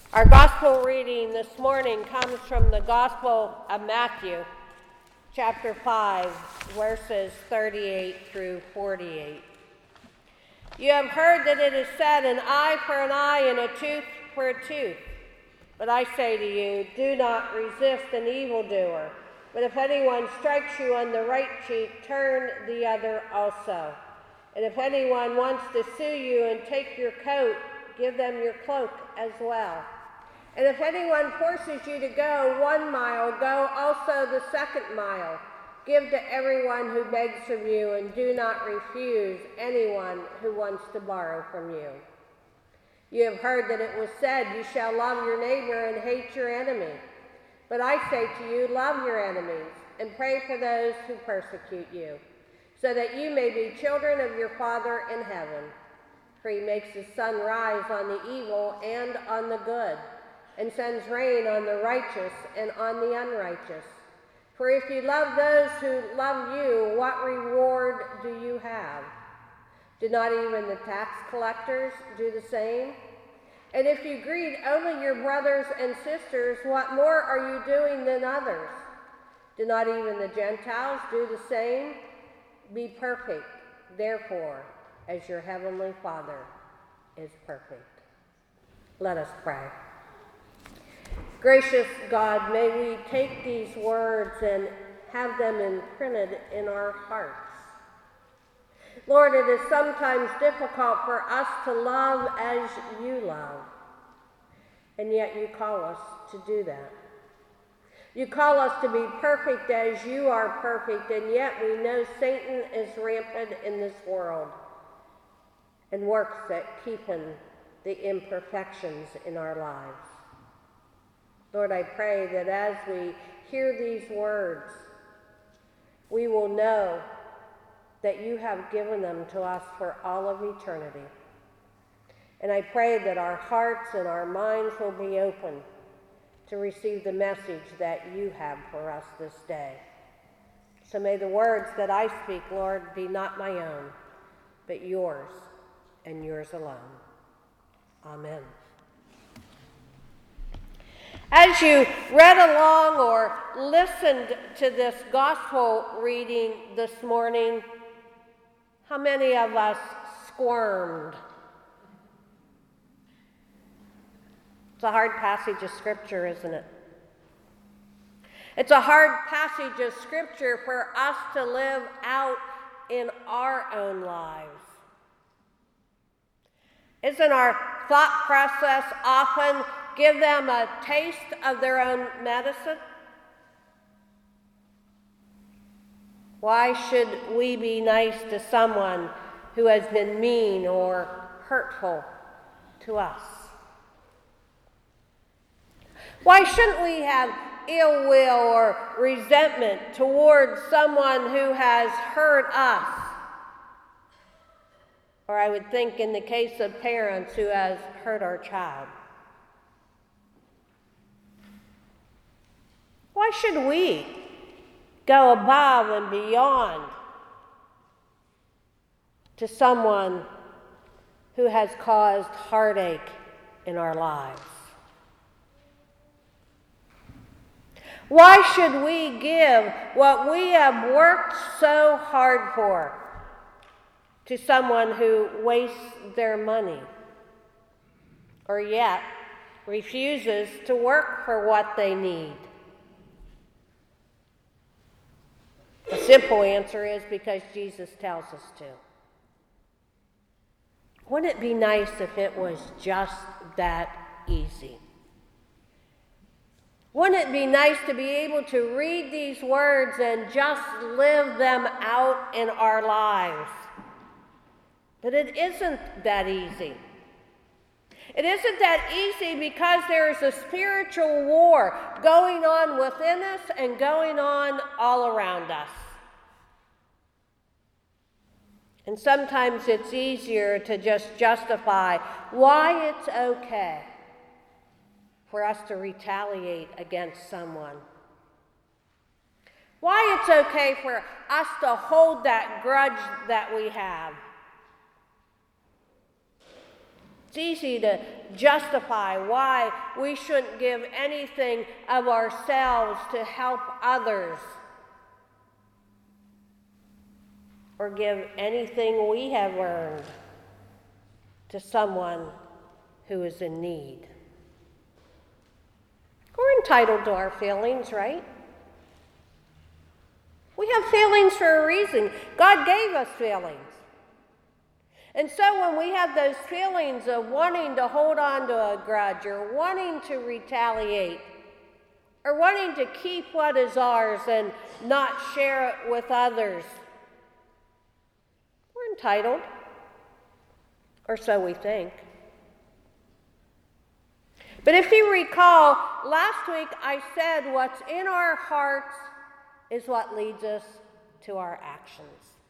Our gospel reading this morning comes from the Gospel of Matthew, chapter 5, verses 38 through 48. You have heard that it is said, an eye for an eye and a tooth for a tooth. But I say to you, do not resist an evildoer. But if anyone strikes you on the right cheek, turn the other also. And if anyone wants to sue you and take your coat, give them your cloak as well. And if anyone forces you to go 1 mile, go also the 2nd mile. Give to everyone who begs of you, and do not refuse anyone who wants to borrow from you. You have heard that it was said, you shall love your neighbor and hate your enemy. But I say to you, love your enemies, and pray for those who persecute you, so that you may be children of your Father in heaven. For he makes his sun rise on the evil and on the good, and sends rain on the righteous and on the unrighteous. For if you love those who love you, what reward do you have? Do not even the tax collectors do the same? And if you greet only your brothers and sisters, what more are you doing than others? Do not even the Gentiles do the same? Be perfect, therefore, as your heavenly Father is perfect. Let us pray. Gracious God, may we take these words and have them imprinted in our hearts. Lord, it is sometimes difficult for us to love as you love, and yet you call us to do that. You call us to be perfect as you are perfect, and yet we know Satan is rampant in this world and works at keeping the imperfections in our lives. Lord, I pray that as we hear these words, we will know that you have given them to us for all of eternity. And I pray that our hearts and our minds will be open to receive the message that you have for us this day. So may the words that I speak, Lord, be not my own, but yours and yours alone. Amen. As you read along or listened to this gospel reading this morning, how many of us squirmed? It's a hard passage of scripture, isn't it? It's a hard passage of scripture for us to live out in our own lives. Isn't our thought process often give them a taste of their own medicine? Why should we be nice to someone who has been mean or hurtful to us? Why shouldn't we have ill will or resentment towards someone who has hurt us? Or I would think in the case of parents who has hurt our child. Why should we go above and beyond to someone who has caused heartache in our lives? Why should we give what we have worked so hard for to someone who wastes their money or yet refuses to work for what they need? The simple answer is because Jesus tells us to. Wouldn't it be nice if it was just that easy? Wouldn't it be nice to be able to read these words and just live them out in our lives? But it isn't that easy. It isn't that easy because there is a spiritual war going on within us and going on all around us. And sometimes it's easier to just justify why it's okay for us to retaliate against someone. Why it's okay for us to hold that grudge that we have. It's easy to justify why we shouldn't give anything of ourselves to help others or give anything we have earned to someone who is in need. We're entitled to our feelings, right? We have feelings for a reason. God gave us feelings. And so when we have those feelings of wanting to hold on to a grudge or wanting to retaliate or wanting to keep what is ours and not share it with others, we're entitled, or so we think. But if you recall, last week I said what's in our hearts is what leads us to our actions.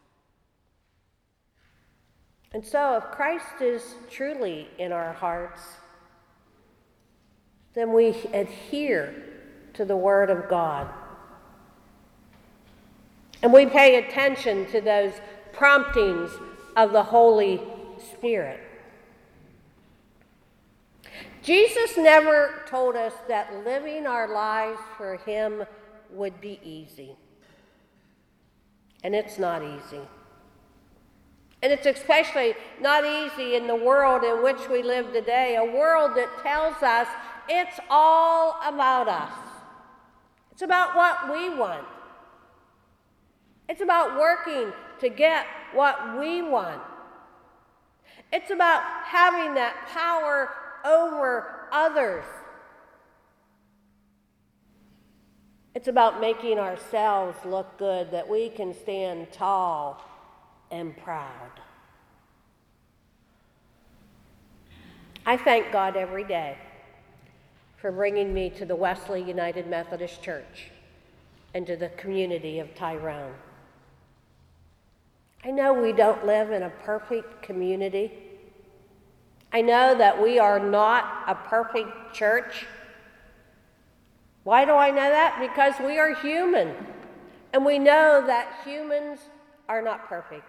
And so if Christ is truly in our hearts, then we adhere to the Word of God. And we pay attention to those promptings of the Holy Spirit. Jesus never told us that living our lives for Him would be easy. And it's not easy. And it's especially not easy in the world in which we live today, a world that tells us it's all about us. It's about what we want. It's about working to get what we want. It's about having that power over others. It's about making ourselves look good, that we can stand tall and proud. I thank God every day for bringing me to the Wesley United Methodist Church and to the community of Tyrone. I know we don't live in a perfect community. I know that we are not a perfect church. Why do I know that? Because we are human, and we know that humans are not perfect.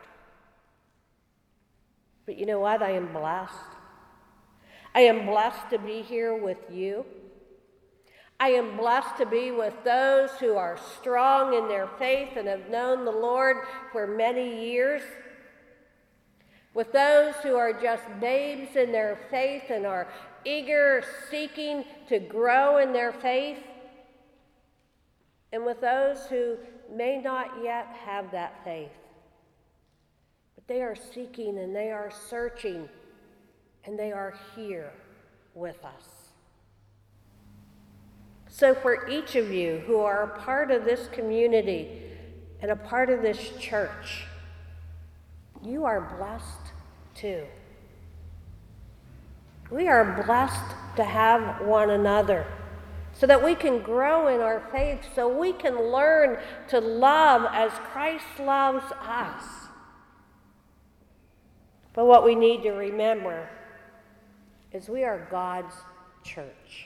But you know what? I am blessed. I am blessed to be here with you. I am blessed to be with those who are strong in their faith and have known the Lord for many years. With those who are just babes in their faith and are eager, seeking to grow in their faith. And with those who may not yet have that faith. But they are seeking and they are searching and they are here with us. So for each of you who are a part of this community and a part of this church, you are blessed too. We are blessed to have one another so that we can grow in our faith, so we can learn to love as Christ loves us. But what we need to remember is we are God's church.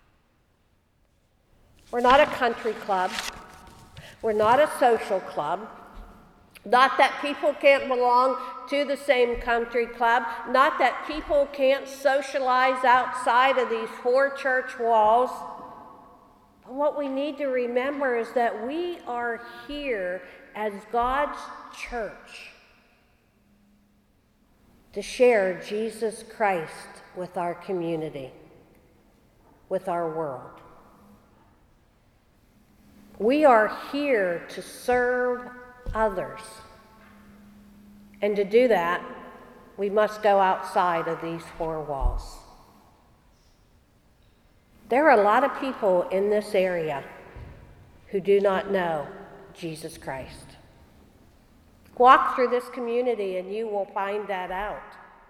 We're not a country club. We're not a social club. Not that people can't belong to the same country club. Not that people can't socialize outside of these four church walls. But what we need to remember is that we are here as God's church to share Jesus Christ with our community, with our world. We are here to serve others. And to do that, we must go outside of these four walls. There are a lot of people in this area who do not know Jesus Christ. Walk through this community and you will find that out.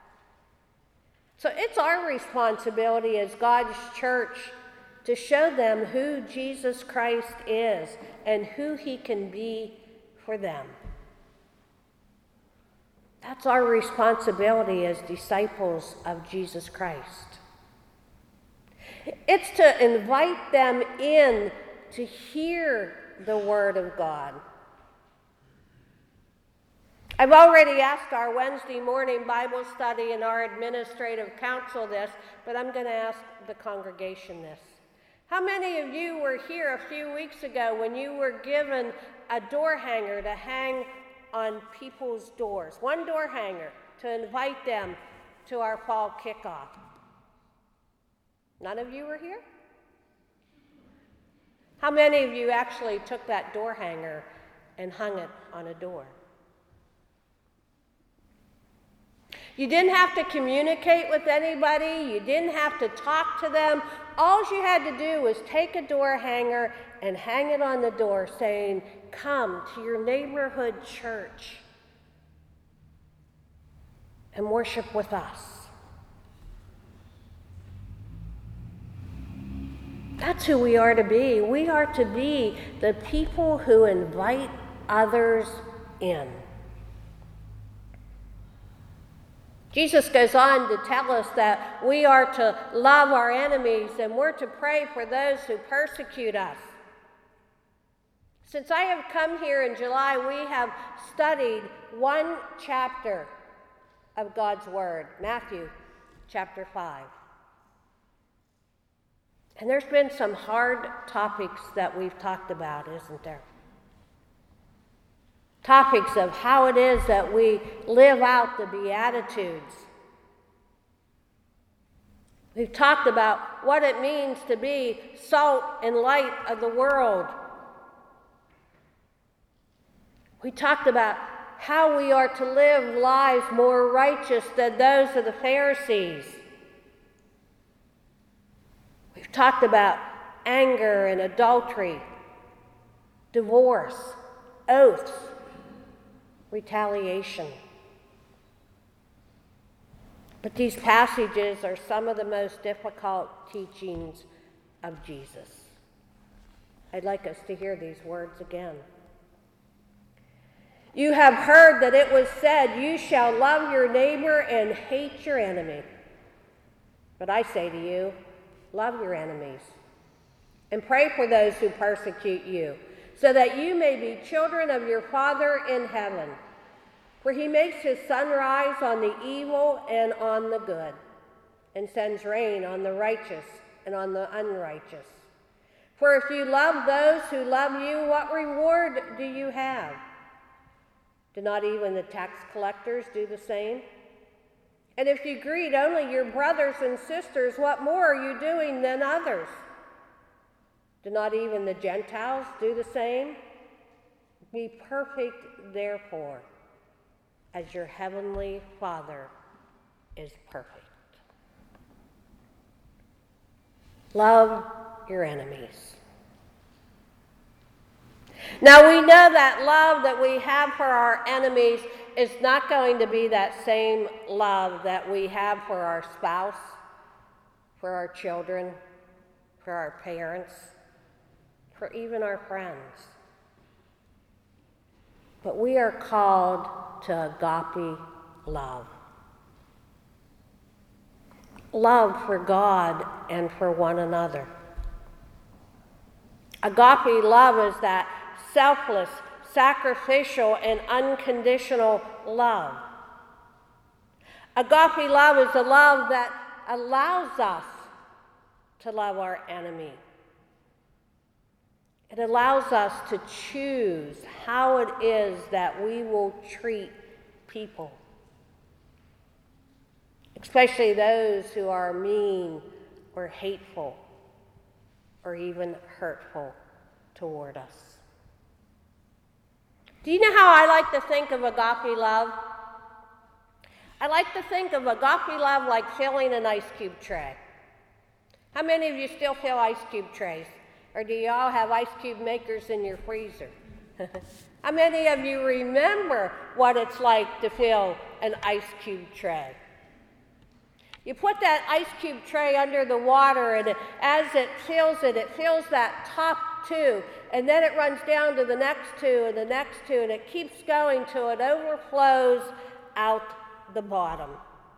So it's our responsibility as God's church to show them who Jesus Christ is and who he can be for them. That's our responsibility as disciples of Jesus Christ. It's to invite them in to hear the Word of God. I've already asked our Wednesday morning Bible study and our administrative council this, but I'm going to ask the congregation this. How many of you were here a few weeks ago when you were given a door hanger to hang on people's doors? One door hanger to invite them to our fall kickoff. None of you were here? How many of you actually took that door hanger and hung it on a door? You didn't have to communicate with anybody. You didn't have to talk to them. All you had to do was take a door hanger and hang it on the door saying, "Come to your neighborhood church and worship with us." That's who we are to be. We are to be the people who invite others in. Jesus goes on to tell us that we are to love our enemies and we're to pray for those who persecute us. Since I have come here in July, we have studied one chapter of God's Word, Matthew chapter 5. And there's been some hard topics that we've talked about, isn't there? Topics of how it is that we live out the Beatitudes. We've talked about what it means to be salt and light of the world. We talked about how we are to live lives more righteous than those of the Pharisees. We've talked about anger and adultery, divorce, oaths, retaliation. But these passages are some of the most difficult teachings of Jesus. I'd like us to hear these words again. You have heard that it was said, "You shall love your neighbor and hate your enemy." But I say to you, love your enemies and pray for those who persecute you, so that you may be children of your Father in heaven. For he makes his sun rise on the evil and on the good, and sends rain on the righteous and on the unrighteous. For if you love those who love you, what reward do you have? Do not even the tax collectors do the same? And if you greet only your brothers and sisters, what more are you doing than others? Do not even the Gentiles do the same? Be perfect, therefore, as your heavenly Father is perfect. Love your enemies. Now we know that love that we have for our enemies is not going to be that same love that we have for our spouse, for our children, for our parents, for even our friends. But we are called to agape love. Love for God and for one another. Agape love is that selfless, sacrificial, and unconditional love. Agape love is a love that allows us to love our enemy. It allows us to choose how it is that we will treat people, especially those who are mean or hateful or even hurtful toward us. Do you know how I like to think of agape love? I like to think of agape love like filling an ice cube tray. How many of you still fill ice cube trays? Or do you all have ice cube makers in your freezer? How many of you remember what it's like to fill an ice cube tray? You put that ice cube tray under the water, and as it fills that top two, and then it runs down to the next two and the next two, and it keeps going till it overflows out the bottom.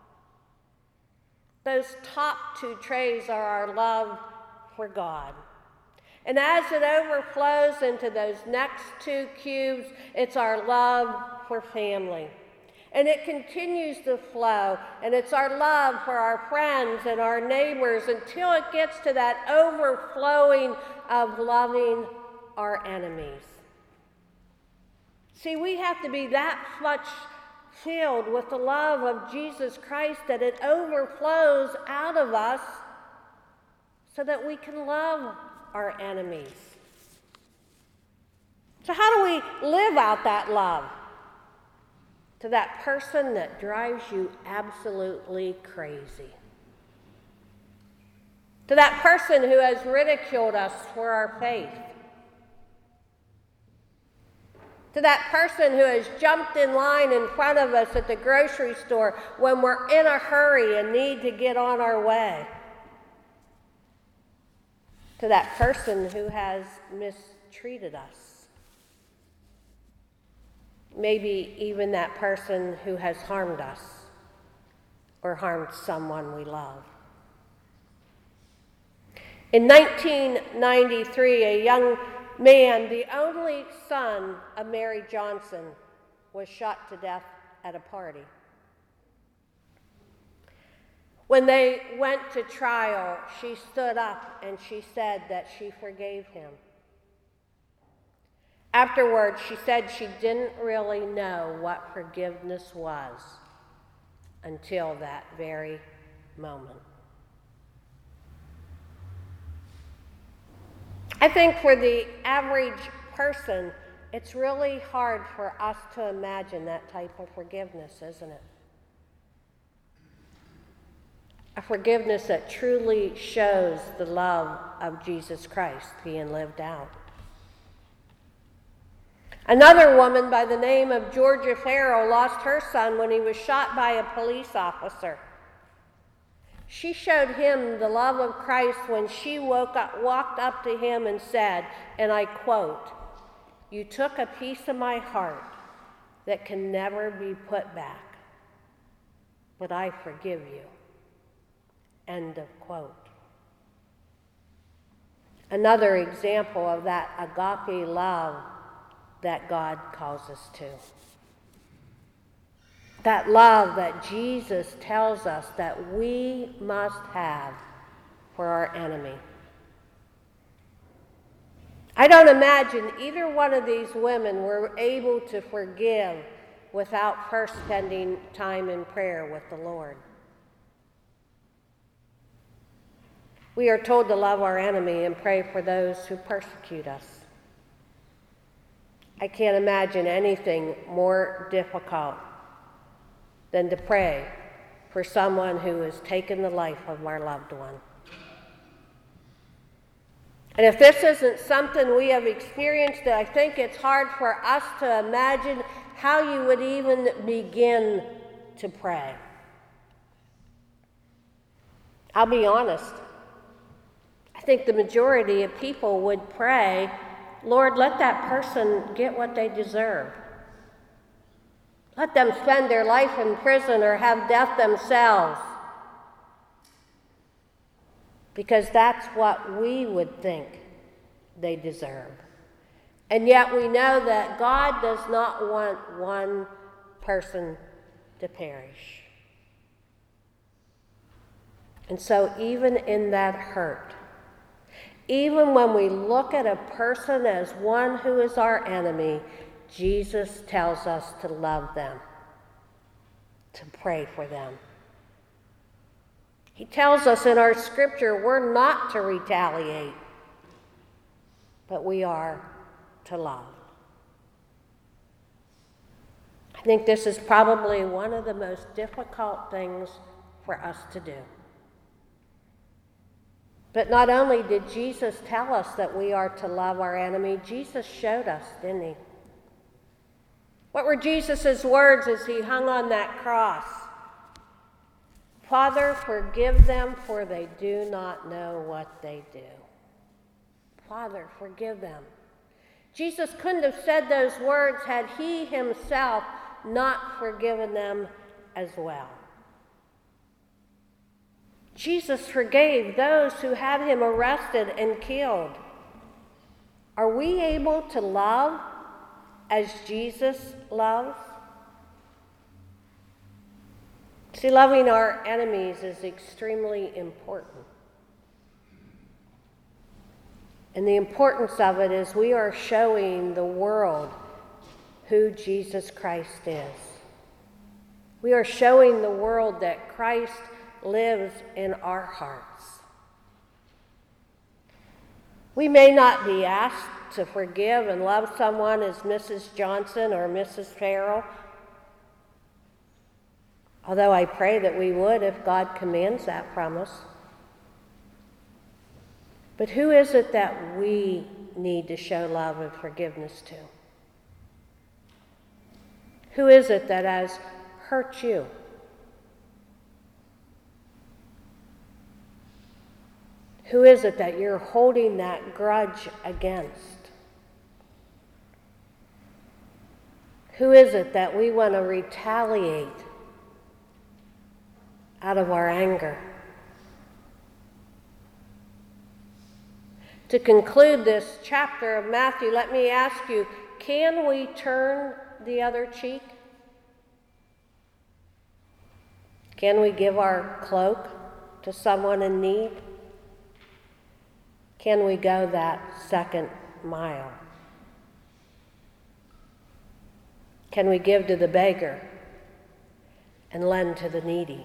Those top two trays are our love for God. And as it overflows into those next two cubes, it's our love for family. And it continues to flow, and it's our love for our friends and our neighbors until it gets to that overflowing of loving our enemies. See, we have to be that much filled with the love of Jesus Christ that it overflows out of us so that we can love our enemies. So how do we live out that love to that person that drives you absolutely crazy? To that person who has ridiculed us for our faith? To that person who has jumped in line in front of us at the grocery store when we're in a hurry and need to get on our way? To that person who has mistreated us? Maybe even that person who has harmed us or harmed someone we love. In 1993, a young man, the only son of Mary Johnson, was shot to death at a party. When they went to trial, she stood up and she said that she forgave him. Afterwards, she said she didn't really know what forgiveness was until that very moment. I think for the average person, it's really hard for us to imagine that type of forgiveness, isn't it? A forgiveness that truly shows the love of Jesus Christ being lived out. Another woman by the name of Georgia Farrell lost her son when he was shot by a police officer. She showed him the love of Christ when she walked up to him and said, and I quote, "You took a piece of my heart that can never be put back, but I forgive you." End of quote. Another example of that agape love that God calls us to. That love that Jesus tells us that we must have for our enemy. I don't imagine either one of these women were able to forgive without first spending time in prayer with the Lord. We are told to love our enemy and pray for those who persecute us. I can't imagine anything more difficult than to pray for someone who has taken the life of our loved one. And if this isn't something we have experienced, I think it's hard for us to imagine how you would even begin to pray. I'll be honest. I think the majority of people would pray, "Lord, let that person get what they deserve. Let them spend their life in prison or have death themselves." Because that's what we would think they deserve. And yet we know that God does not want one person to perish. And so even in that hurt, even when we look at a person as one who is our enemy, Jesus tells us to love them, to pray for them. He tells us in our scripture we're not to retaliate, but we are to love. I think this is probably one of the most difficult things for us to do. But not only did Jesus tell us that we are to love our enemy, Jesus showed us, didn't he? What were Jesus' words as he hung on that cross? "Father, forgive them, for they do not know what they do." Father, forgive them. Jesus couldn't have said those words had he himself not forgiven them as well. Jesus forgave those who had him arrested and killed. Are we able to love as Jesus loves? See, loving our enemies is extremely important. And the importance of it is we are showing the world who Jesus Christ is. We are showing the world that Christ lives in our hearts. We may not be asked to forgive and love someone as Mrs. Johnson or Mrs. Farrell, although I pray that we would if God commands that from us. But who is it that we need to show love and forgiveness to? Who is it that has hurt you? Who is it that you're holding that grudge against? Who is it that we want to retaliate out of our anger? To conclude this chapter of Matthew, let me ask you, can we turn the other cheek? Can we give our cloak to someone in need? Can we go that second mile? Can we give to the beggar and lend to the needy?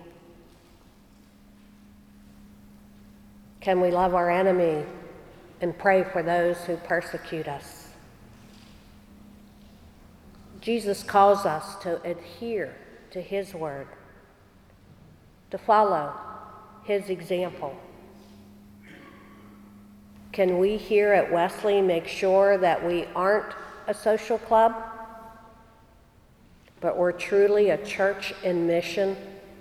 Can we love our enemy and pray for those who persecute us? Jesus calls us to adhere to his word, to follow his example. Can we here at Wesley make sure that we aren't a social club, but we're truly a church in mission,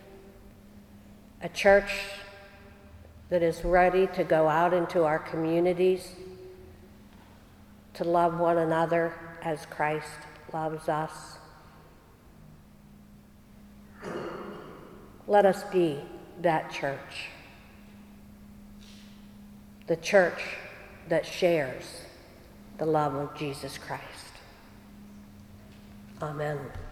a church that is ready to go out into our communities to love one another as Christ loves us? Let us be that church, the church that shares the love of Jesus Christ. Amen.